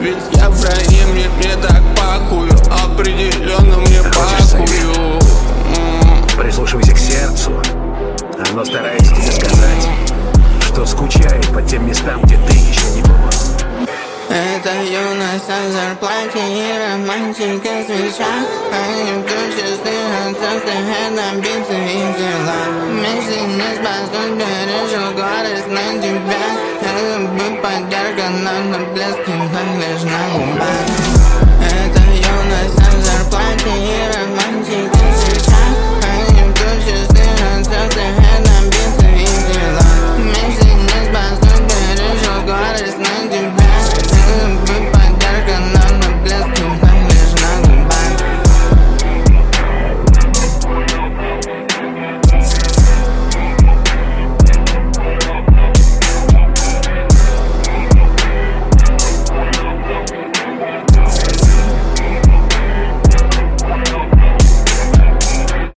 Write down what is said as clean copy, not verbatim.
Ведь я Ибрагим, мне так похую, определенно мне похую. Прислушивайся к сердцу, оно старается тебе сказать, что скучает по тем местам, где ты еще не бывал. Это юность о зарплате и романтика свеча. Они в чистых отсутствиях, амбиции и дела. Мечты не спасут, пережил горесть на тебя. Это бы поддержка, но на блеске лишь на уме.